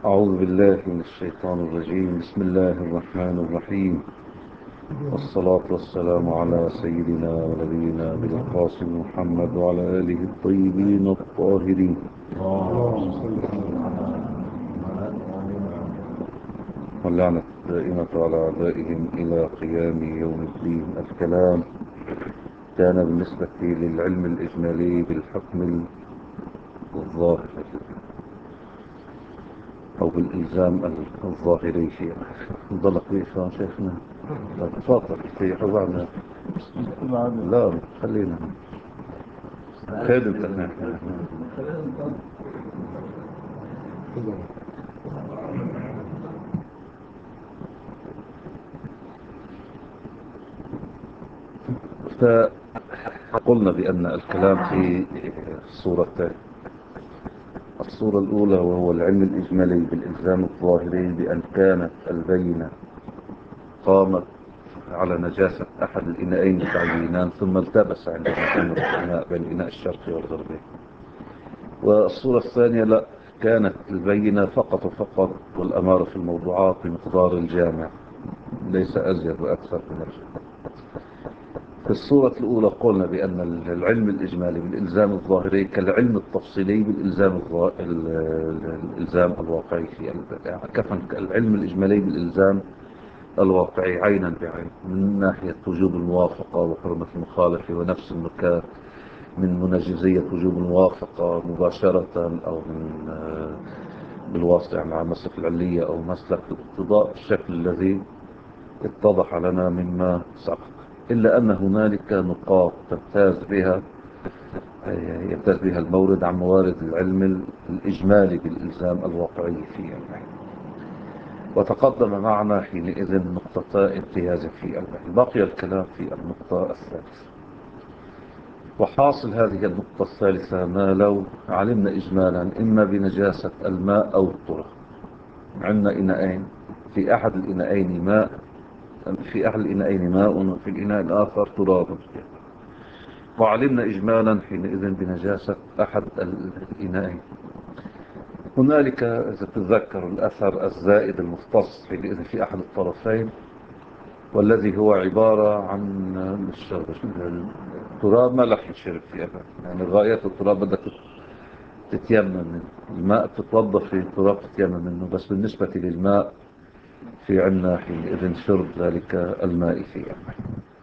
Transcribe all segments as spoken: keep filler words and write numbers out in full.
أعوذ بالله من الشيطان الرجيم. بسم الله الرحمن الرحيم، والصلاة والسلام على سيدنا ونبينا بالقاسم محمد وعلى آله الطيبين الطاهرين، واللعنة الدائمة على أعدائهم إلى قيام يوم الدين. الكلام كان بالنسبة للعلم الإجمالي بالحكم الظاهر أو بالإلزام الظاهري فيه. ضلك بإيش شيخنا؟ تفضل في حوارنا. لا خلينا خير انت. فقلنا بأن الكلام في صورتين. الصورة الأولى وهو العلم الإجمالي بالإلزام الظاهري بأن كانت البينة قامت على نجاسة أحد الإناءين التعيينان ثم التبس عندما كان الإناء بين الإناء الشرقي والغربي. والصورة الثانية لا، كانت البينة فقط وفقط والأمارة في الموضوعات بمقدار الجامع، ليس أزيد وأكثر من الجامع. في الصورة الأولى قلنا بأن العلم الإجمالي بالإلزام الظاهري كالعلم التفصيلي بالإلزام الظا... الإلزام الواقعي في كفن العلم الإجمالي بالإلزام الواقعي عينا بعين، من ناحية وجوب الموافقة وحرمة المخالفة ونفس النكات، من منجزية وجوب الموافقة مباشرة أو من بالواسطة مع مسلك العلية أو مسلك الاقتضاء الشكل الذي اتضح لنا مما سبق. إلا أن هنالك نقاط تمتاز بها يمتاز بها المورد عن موارد العلم الإجمالي بالإلزام الواقعي فيه. وتقدم معنا حينئذ نقطة امتياز في البحث. بقي الكلام في النقطة الثالثة. وحاصل هذه النقطة الثالثة ما لو علمنا إجمالا إما بنجاسة الماء أو التراب. عندنا إناءين، في أحد الإناءين ماء في أحد الإناءين ماء وفي الإناء الآخر تراب، وعلمنا إجمالا حينئذ بنجاسة أحد الإناءين. هنالك إذا تتذكر الأثر الزائد المختص حينئذ في أحد الطرفين، والذي هو عبارة عن التراب ما لح يشرب في أبدا، يعني غاية التراب بدك تتيمم منه. الماء تتوضا في التراب تتيمم منه، بس بالنسبة للماء في عنا حينئذ شرب ذلك الماء في أبدا.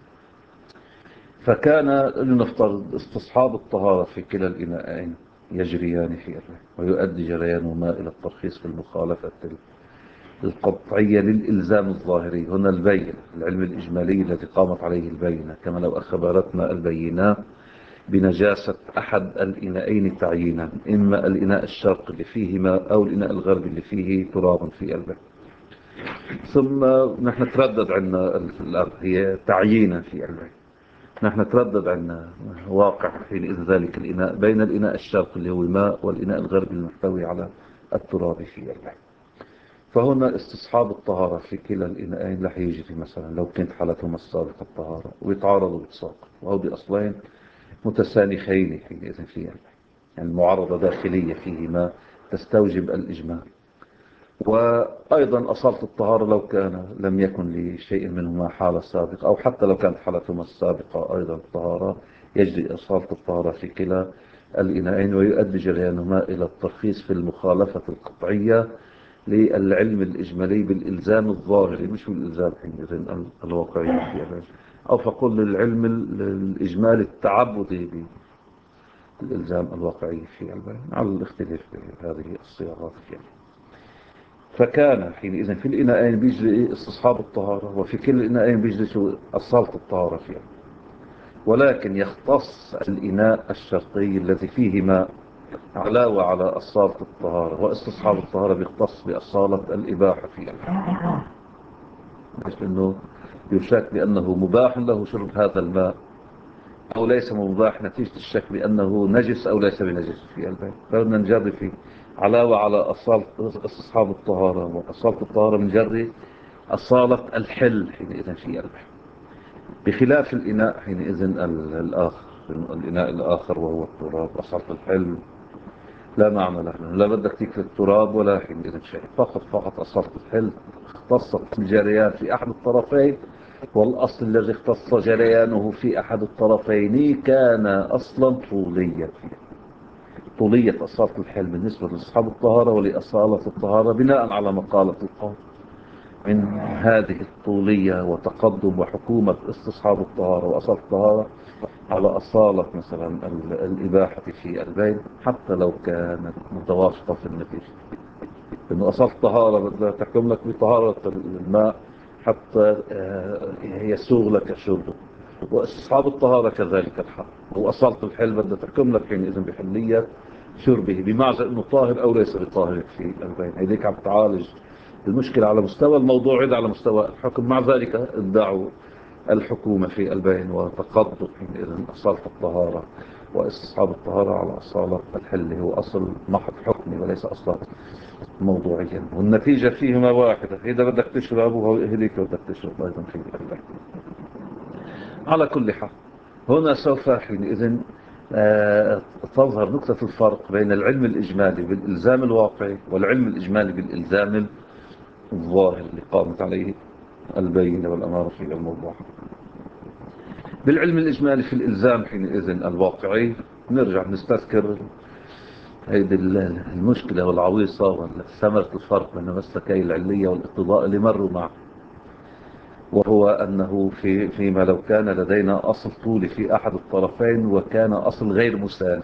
فكان لنفترض استصحاب الطهارة في كلا الإناءين يجريان في أبدا، ويؤدي جريانهما إلى الترخيص في المخالفة القطعية للإلزام الظاهري. هنا البين العلم الإجمالي الذي قامت عليه البينة، كما لو أخبرتنا البينة بنجاسة أحد الإناءين تعيينا، إما الإناء الشرقي اللي فيه ماء أو الإناء الغربي اللي فيه تراب في البين. ثم نحن تردد عنا هي تعيينا في البين، نحن تردد عنا واقع حين ذلك الإناء بين الإناء الشرقي اللي هو الماء والإناء الغربي المحتوي على التراب في البين. فهنا استصحاب الطهارة في كلا الإناءين رح يجري مثلا لو كانت حالتهما السابقة الطهارة ويتعارضوا بتساق، وهو بأصلين متسانخين حينئذ فيها، يعني المعارضة داخلية فيهما تستوجب الإجماع. وأيضا أصالة الطهارة لو كان لم يكن لشيء منهما حالة سابقة، أو حتى لو كانت حالتهما السابقة أيضا الطهارة، يجري أصالة الطهارة في كلا الإناءين، ويؤدي جريانهما إلى الترخيص في المخالفة القطعية للعلم الإجمالي بالإلزام الظاهري، مش بالإلزام حينئذ الواقعي في أبعاد، أو فقل للعلم الإجمالي التعبدي بالإلزام الواقعي في أبعاد، على الاختلاف بهذه الصياغات يعني. فكان حينئذ في الإناءين بيجري استصحاب الطهارة، وفي كل الإناءين بيجري أصالة الطهارة فيها، ولكن يختص الإناء الشرقي الذي فيه ماء علاوة على أصالة الطهارة، واستصحاب الطهارة بيختص بأصالة الإباحة فيها، مش أنه يشك بأنه مباح له شرب هذا الماء أو ليس مباح نتيجة الشك بأنه نجس أو ليس بنجس في البيت. فبدنا نجري فيه علاوة على أصالة استصحاب الطهارة، وأصالة الطهارة من جري أصالة الحل حينئذ في البيت، بخلاف الإناء حينئذ الآخر، الإناء الآخر وهو التراب أصالة الحل لا معنى له، لا بدك تكفي التراب ولا حينئذ شيء، فقط فقط أصالة الحل اختصت الجريان في أحد الطرفين، والأصل الذي اختص جريانه في أحد الطرفين كان أصلا طوليا. طولية أصالة الحل بالنسبة لأصحاب الطهارة ولأصالة الطهارة بناء على مقالة القول من هذه الطولية وتقدم وحكومة استصحاب الطهارة وأصالة الطهارة على أصالة مثلا ال- الإباحة في البين، حتى لو كانت متوافقة في النتيجة. لأنه أصالة الطهارة بدها تحكم لك بطهارة الماء حتى آه، يسوغ لك شربه، واستصحاب الطهارة كذلك الحال. وأصالة الحل بدها تحكم لك حينئذ بحلية شربه، بمعنى أنه طاهر أو ليس بطاهر في البين. هيديك عم تعالج المشكلة على مستوى الموضوع، إذا على مستوى الحكم. مع ذلك ادعوا الحكومة في البين وتقدم حينئذ أصالة الطهارة واستصحاب الطهارة على أصالة الحل، هو أصل محض حكمي وليس أصلا موضوعيا، والنتيجة فيهما واحدة. إذا بدك تشرب وهذيك بدك تشرب أيضا في البين. على كل حال، هنا سوف حينئذ آه، تظهر نقطة الفرق بين العلم الإجمالي بالإلزام الواقعي والعلم الإجمالي بالإلزام الظاهر اللي قامت عليه البينة والأمارة في الموضوع. بالعلم الإجمالي في الإلزام حينئذ الواقعي نرجع نستذكر هيدي المشكلة والعويصة وثمرة الفرق بين المسلكي العلية والاقتضاء اللي مروا معه، وهو أنه في فيما لو كان لدينا أصل طولي في أحد الطرفين وكان أصل غير مساند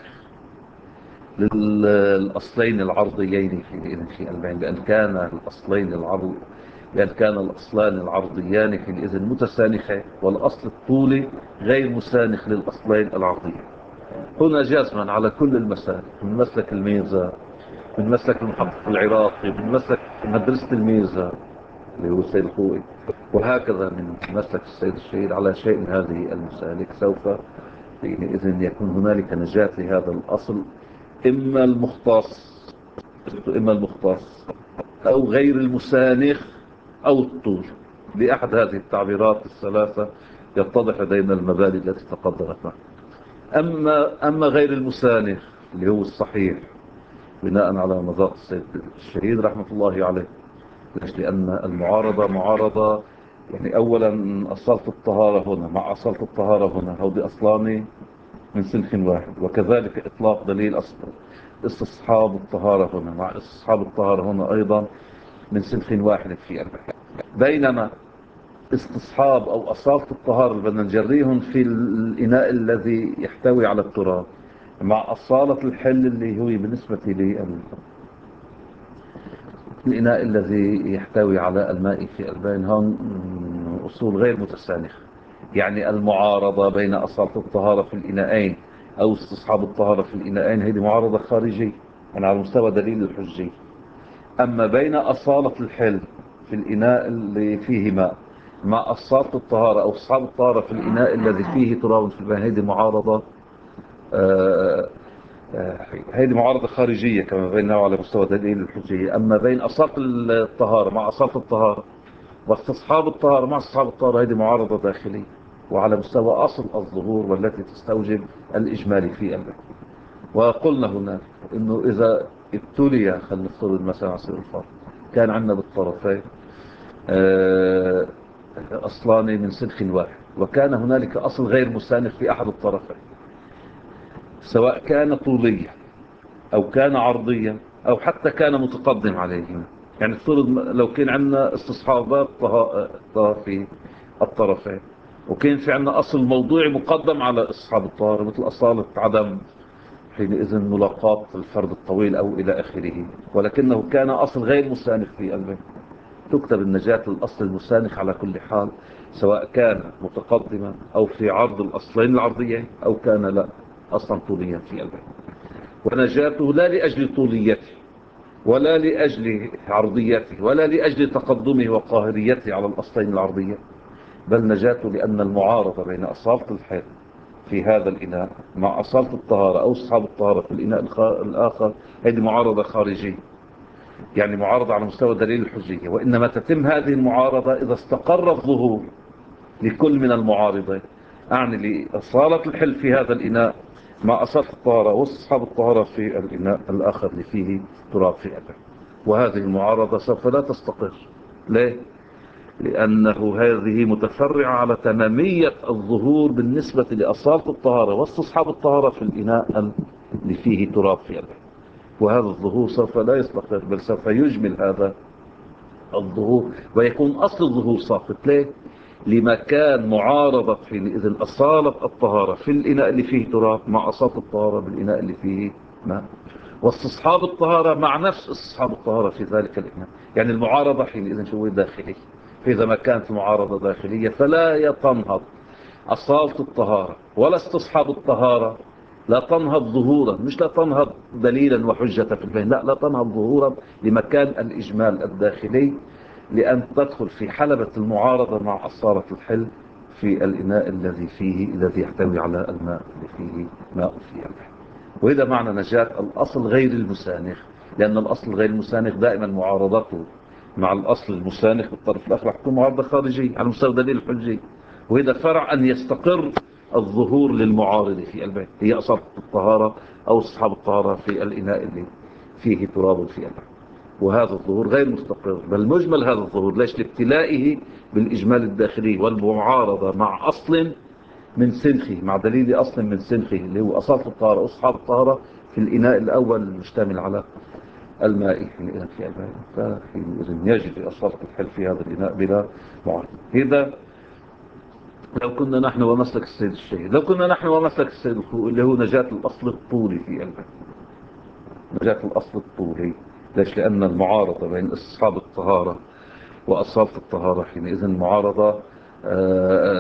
للأصلين العرضيين في في البين، بأن كان الأصلين العرض بأن كان الأصلان العرضيان حينئذ متسانخين والأصل الطولي غير مسانخ للأصلين العرضيين. هنا جازما على كل المسالك، من مسلك الميزة، من مسلك المحقق العراقي، من مسلك مدرسة الميزة اللي هو السيد الخوئي، وهكذا من مسلك السيد الشهيد، على شيء من هذه المسالك سوف حينئذ يكون هنالك نجاة لهذا الأصل، إما المختص إما المختص أو غير المسانخ أو الطول. بأحد هذه التعبيرات الثلاثة يتضح لدينا المبادئ التي تقدرت معه. أما, أما غير المسانخ اللي هو الصحيح بناء على مذاق السيد الشهيد رحمة الله عليه، لأن المعارضة معارضة يعني أولا أصالة الطهارة هنا مع أصالة الطهارة هنا، هو بأصلان من سلك واحد، وكذلك إطلاق دليل أصل استصحاب الطهارة هنا مع استصحاب الطهارة هنا أيضا من سلك واحد في أربعة. بينما استصحاب أو أصالة الطهارة اللي بدنا نجريهم في الإناء الذي يحتوي على التراب مع أصالة الحل اللي هو بالنسبة للإناء الذي يحتوي على الماء في البين، هون أصول غير متسانخة. يعني المعارضة بين أصالة الطهارة في الإناءين أو استصحاب الطهارة في الإناءين هذه معارضة خارجية يعني على مستوى دليل الحجي. أما بين أصالة الحل في الإناء اللي فيه ماء مع أصالة الطهارة أو استصحاب الطهارة في الإناء الذي فيه تراب في البين، هذه معارضة آه هذه معارضة خارجية كما بيننا على مستوى دليل الحجية. أما بين أصالة الطهارة مع أصالة الطهارة واستصحاب الطهارة مع استصحاب الطهارة هذه معارضة داخلية وعلى مستوى أصل الظهور والتي تستوجب الإجمالي في البيت. وقلنا هناك إنه إذا ابتلي خلينا نفترض مثلا عصير الفرق كان عندنا بالطرفين أصلان من سلخ واحد وكان هنالك أصل غير مسانخ في أحد الطرفين، سواء كان طوليا أو كان عرضيا أو حتى كان متقدم عليهما. يعني افترض لو كان عندنا استصحابات طهارة في الطرفين وكان في عندنا أصل موضوعي مقدم على استصحاب الطهارة مثل أصالة عدم حينئذ ملاقاة الفرد الطويل أو إلى آخره، ولكنه كان أصل غير مسانخ في قلبه، تكتب النجاة للأصل المسانخ على كل حال، سواء كان متقدما أو في عرض الأصلين العرضيين أو كان لا أصلا طوليا في قلبه. ونجاته لا لأجل طوليته ولا لأجل عرضيته ولا لأجل تقدمه وقاهريته على الأصلين العرضيين، بل نجاته لأن المعارضة بين أصالة الحل في هذا الإناء مع أصالة الطهارة أو أصحاب الطهارة في الإناء الآخر هذه معارضة خارجية، يعني معارضة على مستوى دليل الحجية. وإنما تتم هذه المعارضة إذا استقر الظهور لكل من المعارضين، أعني لأصالة الحل في هذا الإناء مع أصالة الطهارة واستصحاب الطهارة في الإناء الآخر اللي فيه تراب في أبه. وهذه المعارضة سوف لا تستقر. ليه؟ لأنه هذه متفرعة على تمامية الظهور بالنسبة لأصالة الطهارة واستصحاب الطهارة في الإناء اللي فيه تراب في أبه. وهذا الظهور سوف لا يستقر، بل سوف يجمل هذا الظهور ويكون أصل الظهور ساقط. ليه؟ لمكان معارضة حينئذ أصالة الطهارة في الإناء اللي فيه تراب مع أصالة الطهارة بالإناء اللي فيه ماء، واستصحاب الطهارة مع نفس استصحاب الطهارة في ذلك الإناء. يعني المعارضة حينئذ شو داخلي، فإذا ما كانت معارضة داخلية فلا تنهض أصالة الطهارة ولا استصحاب الطهارة، لا تنهض ظهورا، مش لا تنهض دليلا وحجة في البين، لا لا تنهض ظهورا لمكان الإجمال الداخلي، لأن تدخل في حلبة المعارضة مع أصالة الحل في الإناء الذي فيه الذي يحتوي على الماء اللي فيه ماء فيه الحل. وإذا معنى نجاة الأصل غير المسانخ، لأن الأصل غير المسانخ دائما معارضته مع الأصل المسانخ بالطرف الآخر تكون معارضة خارجية على مستوى دليل الحجي. وإذا فرع أن يستقر الظهور للمعارض في البيت، هي أصابة الطهارة أو اصحاب الطهارة في الإناء اللي فيه تراب في البيت. وهذا الظهور غير مستقر، بل مجمل هذا الظهور ليش لابتلائه بالإجمال الداخلي والمعارضة مع أصل من سنخه، مع دليل أصل من سنخه اللي هو أصالة الطهارة وأصحاب الطهارة في الإناء الأول المشتمل على الماء حينئذ في الماء، فحينئذ يجب أصالة الحل في هذا الإناء بلا معارضة. إذا لو كنا نحن ومسلك السيد الشهيد، لو كنا نحن ومسلك السيد الخوئي اللي هو نجاة الأصل الطولي في الماء، نجاة الأصل الطولي. ليش؟ لأن المعارضة بين أصحاب الطهارة وأصالة الطهارة حينئذ معارضة آه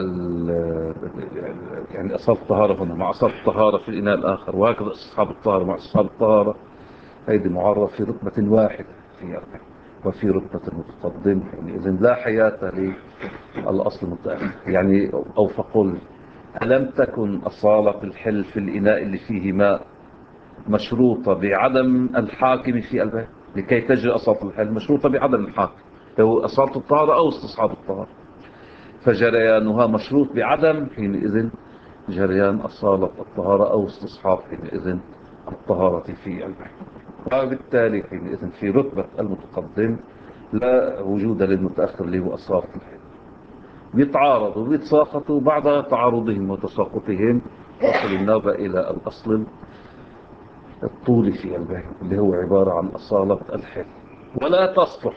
يعني أصالة الطهارة هنا مع أصالة الطهارة في الإناء الآخر، وهكذا أصحاب الطهارة مع أصحاب الطهارة، هذه معارضة في رتبة واحدة في الماء وفي رتبة المتقدم حينئذ لا حياة للأصل المتأخر. يعني أو فقل ألم تكن أصالة الحل في الإناء اللي فيه ماء مشروطة بعدم الحاكم في البيت لكي تجري أصالة الحل، مشروطة بعدم الحاكم هو أصالة الطهارة أو استصحاب الطهارة، فجريانها مشروط بعدم حينئذ جريان أصالة الطهارة أو استصحاب حينئذ الطهارة في البيت. وبالتالي حينئذ في رتبة المتقدم لا وجود للمتأخر اللي هو أصالة الحل، بيتعارضوا بيتساقطوا، بعد تعارضهم وتساقطهم تصل النوبة إلى الأصل الطولي في البيت اللي هو عبارة عن أصالة الحل. ولا تصلح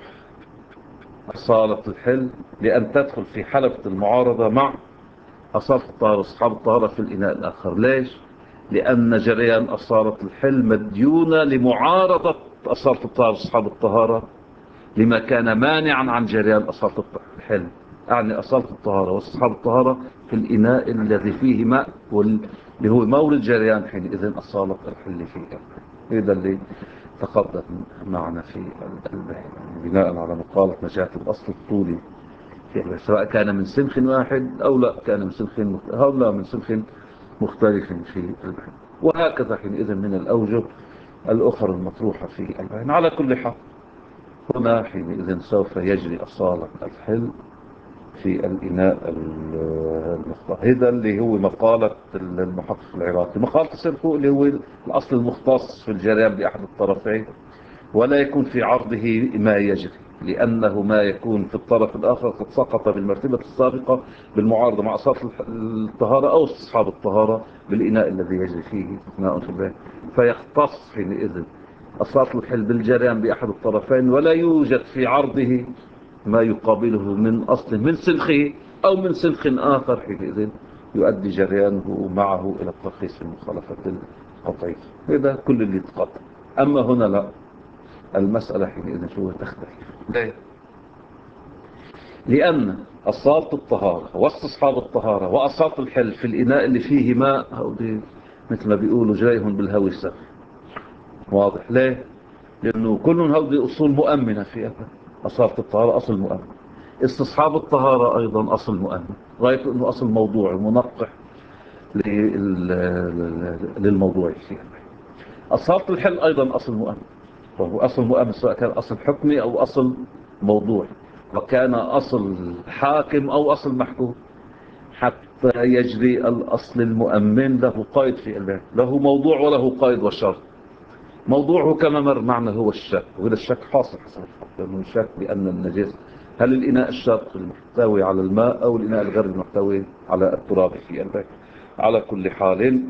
أصالة الحل لأن تدخل في حلبة المعارضة مع أصالة الطهارة أصحاب الطهارة في الإناء الآخر. ليش؟ لأن جريان أصالة الحل مديونة لمعارضة أصالة الطهارة أصحاب الطهارة لما كان مانعا عن جريان أصالة الحل، يعني أصالة الطهارة واصحاب الطهارة في الإناء الذي فيه ماء واللي هو مورد جريان حينئذ أصالة الحل فيه. هذا اللي تقدم معنا في البحث بناء على مقالة نجاة الأصل الطولي، سواء كان من سنخ واحد أو لا كان من سنخ مختلف أو لا من سنخ مختلف في البحث. وهكذا حينئذ من الأوجه الأخرى المطروحة في البحث. على كل حال هنا حينئذ سوف يجري أصالة الحل في الإناء المختص. هذا اللي هو مقالة المحقق العراقي. مقالة السرخو اللي هو الأصل المختص في الجريان بأحد الطرفين، ولا يكون في عرضه ما يجري، لأنه ما يكون في الطرف الآخر قد سقط بالمرتبة السابقة بالمعارضة مع أصالة الطهارة أو استصحاب الطهارة بالإناء الذي يجري فيه ماء في البيت، فيختص حينئذ أصالة الحل بالجريان بأحد الطرفين، ولا يوجد في عرضه ما يقابله من أصل من سلخه أو من سلخ آخر حينئذ يؤدي جريانه معه إلى الترخيص في المخالفة القطعية. هذا كل اللي تقدم. أما هنا لا، المسألة حينئذ شو تختلف. ليه؟ لأن أصالة الطهارة واستصحاب الطهارة وأصالة الحل في الإناء اللي فيه ماء هودي مثل ما بيقولوا جايهم بالهوي السخ. واضح؟ ليه؟ لأنه كلهم هودي أصول مؤمنة في أصالة الطهارة أصل مؤمن، استصحاب الطهارة أيضا أصل مؤمن، غايته أنه أصل موضوعي منقح للموضوع فيه. أصالة الحل أيضا أصل مؤمن، وهو أصل مؤمن سواء كان أصل حكمي أو أصل موضوعي، وكان أصل حاكم أو أصل محكوم. حتى يجري الأصل المؤمن له قيد في البيان، له موضوع وله قيد وشرط. موضوعه كما مر معنا هو الشك، وهذا الشك حاصل حسب لأنه شك بأن النجس هل الإناء الشرقي المحتوي على الماء أو الإناء الغربي المحتوي على التراب في البيت. على كل حال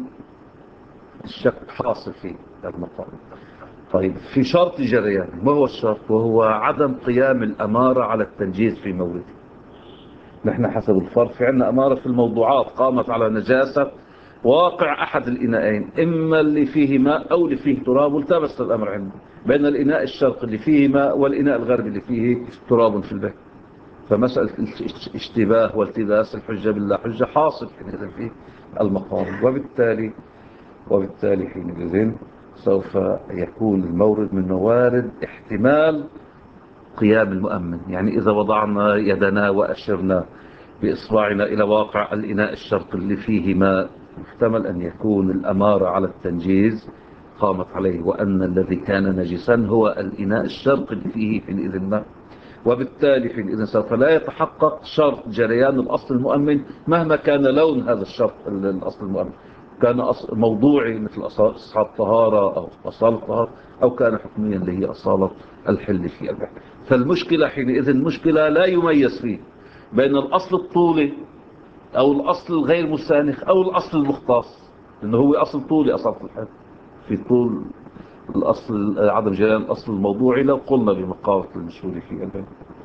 الشك حاصل في المقام. طيب في شرط جريان، ما هو الشرط؟ وهو عدم قيام الأمارة على التنجيز في مورده. نحن حسب الفرق في عندنا أمارة في الموضوعات قامت على نجاسة واقع أحد الإناءين، إما اللي فيه ماء أو اللي فيه تراب، والتبس الأمر عنده بين الإناء الشرقي اللي فيه ماء والإناء الغربي اللي فيه تراب في البيت. فمسألة اشتباه والتباس الحجة بالله حجة حاصل حينئذ في المقام، وبالتالي وبالتالي حينئذ سوف يكون المورد من موارد احتمال قيام المؤمن. يعني إذا وضعنا يدنا وأشرنا بإصبعنا إلى واقع الإناء الشرقي اللي فيه ماء، محتمل أن يكون الأمارة على التنجيز قامت عليه، وأن الذي كان نجسا هو الإناء الشرقي اللي فيه حينئذ ماء. وبالتالي حينئذ سوف لا يتحقق شرط جريان الأصل المؤمن مهما كان لون هذا الشرط الأصل المؤمن، كان موضوعي مثل أصحاب طهارة أو أصالة طهارة، أو كان حكميا اللي هي أصالة الحل في البحر. فالمشكلة حينئذ مشكلة لا يميز فيه بين الأصل الطولي أو الأصل الغير مسانخ أو الأصل المختص، لأنه هو أصل طولي أصالة الحل في طول الأصل عدم جريان الأصل الموضوعي لو قلنا بمقاوة المشهور في البحر.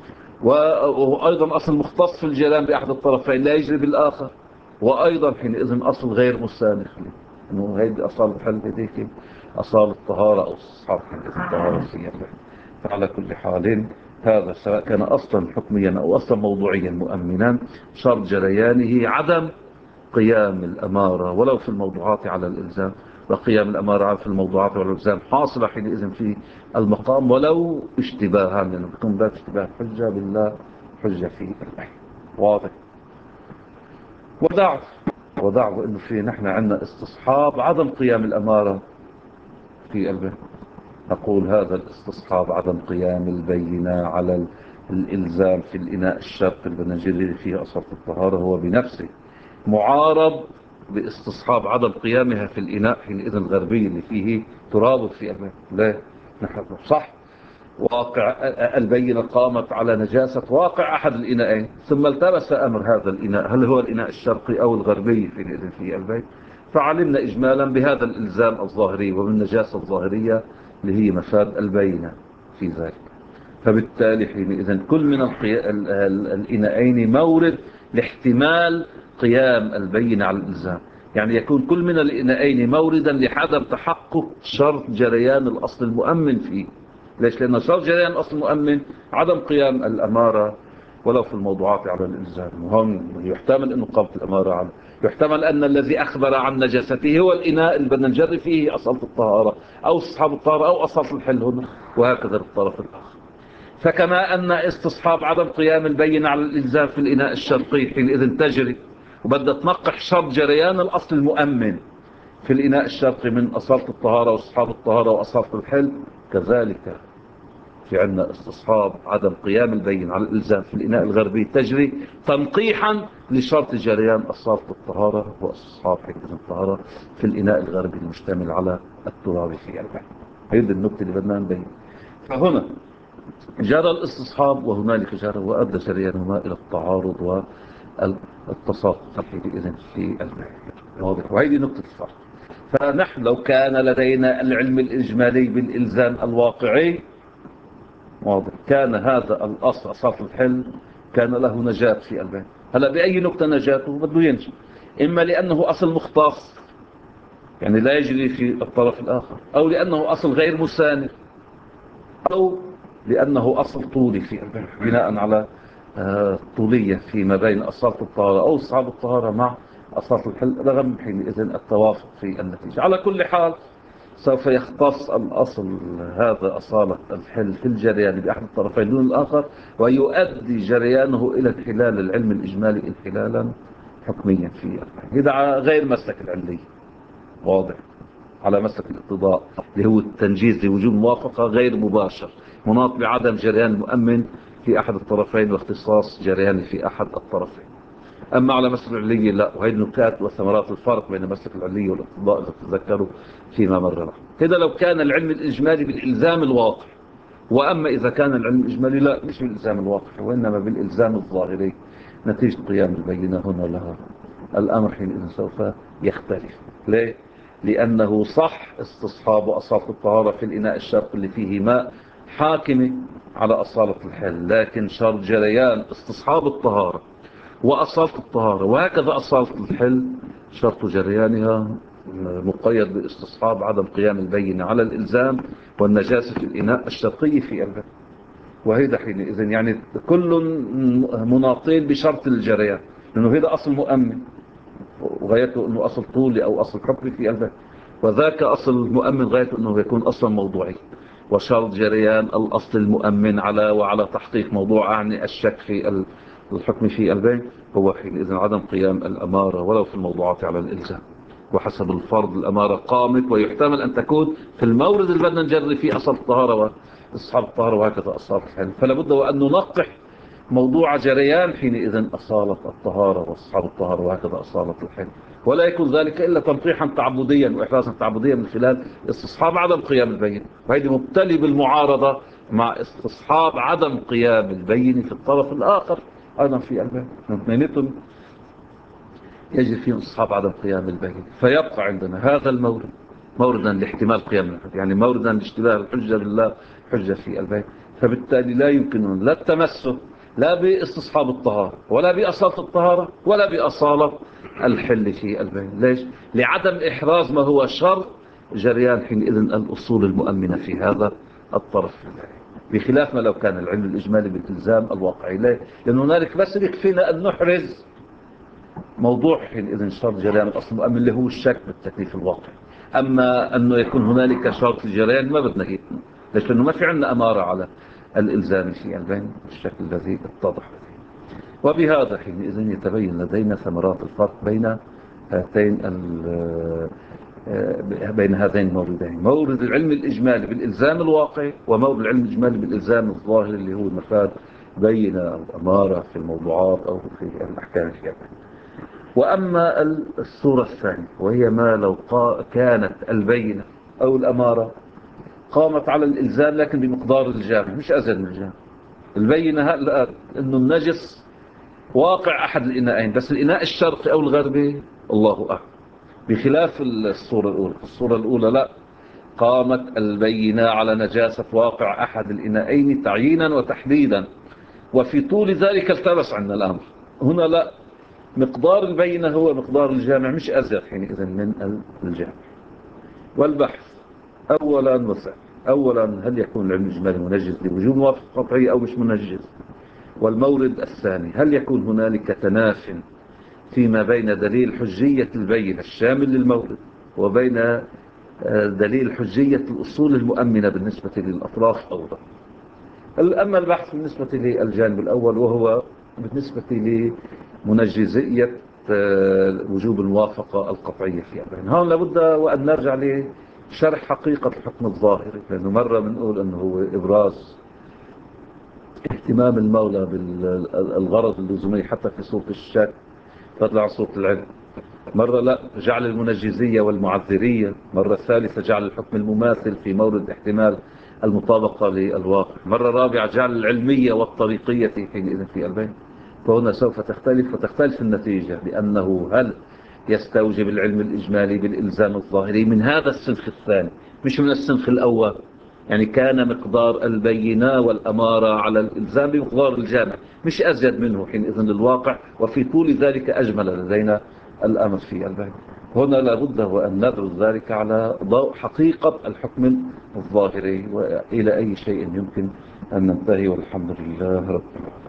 وأيضا أصل مختص في الجريان بأحد الطرفين لا يجري بالآخر، وأيضا حينئذ أصل غير مسانخ إنه هيدي أصالة الحل هذيك أصالة الطهارة أو أصحاب حينئذ الطهارة في البحر. فعلى كل حال هذا سواء كان أصلا حكميا أو أصلا موضوعيا مؤمنا، شرط جريانه عدم قيام الأمارة ولو في الموضوعات على الإلزام، وقيام الأمارة في الموضوعات والإلزام حاصلة حينئذ في المقام ولو اشتباها، لأنه بيكون باب اشتباه حجة بالله حجة في البحث. واضح. ودعوا ودعوا إنه في نحن عندنا استصحاب عدم قيام الأمارة في البحث. أقول هذا الاستصحاب عدم قيام البينة على الإلزام في الإناء الشرقي البنجري فيه أصالة الطهارة هو بنفسه معارض باستصحاب عدم قيامها في الإناء حينئذ الغربي اللي فيه تراب في أمام. لا، نحن صح واقع البينة قامت على نجاسة واقع أحد الإناءين، ثم التبس أمر هذا الإناء هل هو الإناء الشرقي أو الغربي حينئذ في البيت، فعلمنا إجمالا بهذا الإلزام الظاهري وبالنجاسة الظاهرية اللي هي مفاد البينة في ذلك. فبالتالي حينئذ كل من القي... ال... ال... الإناءين مورد لاحتمال قيام البينة على الإلزام. يعني يكون كل من الإناءين موردا لعدم تحقق شرط جريان الأصل المؤمن فيه. ليش؟ لأن شرط جريان الأصل المؤمن عدم قيام الأمارة ولو في الموضوعات على الإلزام، وهون يحتمل أنه قامت الأمارة على، يحتمل أن الذي أخبر عن نجاسته هو الإناء اللي بدنا نجري فيه أصالة الطهارة أو أصحاب الطهارة أو أصالة الحل هنا، وهكذا الطرف الآخر. فكما أن استصحاب عدم قيام البينة على الإلزام في الإناء الشرقي حينئذ تجري وبدأ تنقح شرط جريان الأصل المؤمن في الإناء الشرقي من أصالة الطهارة وأصحاب الطهارة وأصالة الحل، كذلك في عندنا استصحاب عدم قيام البين على الإلزام في الإناء الغربي تجري تنقيحا لشرط جريان أصالة الطهارة واستصحاب حينئذ الطهارة في الإناء الغربي المشتمل على التراب في البحر. هذه النقطة اللي بدنا نبين. فهنا جرى الاستصحاب وهنالك جرى وأدى جريانهما إلى التعارض والتصاقط حينئذ في البحر. واضح. وهذه نقطة الفرق. فنحن لو كان لدينا العلم الإجمالي بالإلزام الواقعي، واضح، كان هذا الأصل أصل الحل كان له نجاة في البحر. هلا بأي نقطة نجاته بده ينجي، إما لأنه أصل مختص يعني لا يجري في الطرف الآخر، أو لأنه أصل غير مساند، أو لأنه أصل طولي في البحر بناء على طولية فيما بين أصالة الطهارة أو أصحاب الطهارة مع أصالة الحل، رغم حينئذ التوافق في النتيجة. على كل حال سوف يختص الأصل هذا أصالة الحل في الجريان بأحد الطرفين دون الآخر، ويؤدي جريانه إلى انحلال العلم الإجمالي انحلالا حكميا في البحر. هذا غير مسلك العلي. واضح. على مسلك الاقتضاء اللي هو التنجيز لوجود موافقة غير مباشر مناط بعدم جريان المؤمن في أحد الطرفين واختصاص جريانه في أحد الطرفين. أما على مسلك العلية لا. وهي النكات وثمرات الفرق بين مسلك العلية والاقتضاء إذا تتذكروا فيما مر لكم. كده لو كان العلم الإجمالي بالإلزام الواقع. وأما إذا كان العلم الإجمالي لا، مش بالإلزام الواقع وإنما بالإلزام الظاهري نتيجة قيام البينة هنا لها، الأمر حينئذ سوف يختلف. ليه؟ لأنه صح استصحاب أصالة الطهارة في الإناء الشرق اللي فيه ماء حاكمة على أصالة الحل، لكن شرط جريان استصحاب الطهارة وأصالة الطهارة وهكذا أصالة الحل شرط جريانها مقيد باستصحاب عدم قيام البينة على الإلزام والنجاسة في الإناء الشرقي في البيت. وهذا حينئذ يعني كل مناطين بشرط الجريان، لأنه هذا أصل مؤمن وغايته أنه أصل طولي أو أصل حكمي في البيت، وذاك أصل مؤمن غايته أنه يكون أصلا موضوعي. وشرط جريان الأصل المؤمن على وعلى تحقيق موضوع يعني الشك في الحكم في البيت هو حينئذ عدم قيام الأمارة ولو في الموضوعات على الإلزام. وحسب الفرض الأمارة قامت، ويحتمل أن تكون في المورد اللي بدنا نجري فيه أصل الطهارة وأصحاب الطهارة وهكذا أصحاب الحل. فلا بد وأن ننقح موضوع جريان حينئذ أصالة الطهارة وأصحاب الطهارة وهكذا أصالة الحل، ولا يكون ذلك إلا تنطيحا تعبديا وإحرازا تعبديا من خلال استصحاب عدم قيام البين. وهذه مبتلي بالمعارضة مع استصحاب عدم قيام البين في الطرف الآخر أيضا في البين، اثنيناتهم يجري فيهم استصحاب عدم قيام البين. فيبقى عندنا هذا المورد موردا لاحتمال قيام الحجة، يعني موردا لاشتباه الحجة بالله حجة في البين. فبالتالي لا يمكن لا التمسك لا باستصحاب الطهارة ولا بأصالة الطهارة ولا بأصالة الحل في البين. ليش؟ لعدم إحراز ما هو شر جريان حينئذ الأصول المؤمنة في هذا الطرف، بخلاف ما لو كان العلم الإجمالي بالإلزام الواقعي. ليه؟ لأن هنالك بس يكفينا أن نحرز موضوع حينئذ شرط جريان الأصل المؤمن اللي هو الشك بالتكليف الواقع. أما أنه يكون هنالك شرط الجريان ما بدنا هيك، ليش؟ لأنه ما في عندنا أمارة على الإلزام في البين بالشكل الذي اتضح. وبهذا حينئذ يتبين لدينا ثمرات الفرق بين هاتين بين هذين الموردين، مورد العلم الإجمالي بالإلزام الواقعي ومورد العلم الإجمالي بالإلزام الظاهري اللي هو المفاد بينة أو أمارة في الموضوعات أو في الأحكام الشرعية. وأما الصورة الثانية وهي ما لو كانت البينة أو الأمارة قامت على الإلزام لكن بمقدار الجامع مش أزيد من الجامع. البينة هلأ أنه النجس واقع أحد الإناءين، بس الإناء الشرقي أو الغربي الله أعلم، بخلاف الصورة الأولى. الصورة الأولى لا، قامت البينة على نجاسة واقع أحد الإناءين تعيينا وتحديدا، وفي طول ذلك التبس عنا الأمر. هنا لا، مقدار البينة هو مقدار الجامع مش أزيد حينئذ من الجامع. والبحث أولا وثانيا، أولا هل يكون العلم الإجمالي منجز لوجود موافق قطعي أو مش منجز؟ والمورد الثاني هل يكون هنالك تناف فيما بين دليل حجية البينة الشامل للمورد وبين دليل حجية الأصول المؤمنة بالنسبة للأطراف أو لا؟ أما البحث بالنسبة للجانب الأول وهو بالنسبة لمنجزية وجوب الموافقة القطعية في البين، هون لابد وأن نرجع لشرح حقيقة الحكم الظاهري، لأنه مرة بنقول أنه هو إبراز اهتمام المولى بالغرض اللزومي حتى في صورة الشك فضل عن صورة العلم، مرة لا جعل المنجزية والمعذرية، مرة ثالثة جعل الحكم المماثل في مورد احتمال المطابقة للواقع، مرة رابعة جعل العلمية والطريقية حينئذ في البين. فهنا سوف تختلف وتختلف النتيجة، لأنه هل يستوجب العلم الإجمالي بالإلزام الظاهري من هذا السنخ الثاني مش من السنخ الأول؟ يعني كان مقدار البينة والأمارة على الإلزام بمقدار الجامع مش أزيد منه حينئذ للواقع، وفي طول ذلك أجمل لدينا الأمر في البين. هنا لابد وأن ندرس ذلك على ضوء حقيقة الحكم الظاهري، وإلى أي شيء يمكن أن ننتهي، والحمد لله رب العالمين.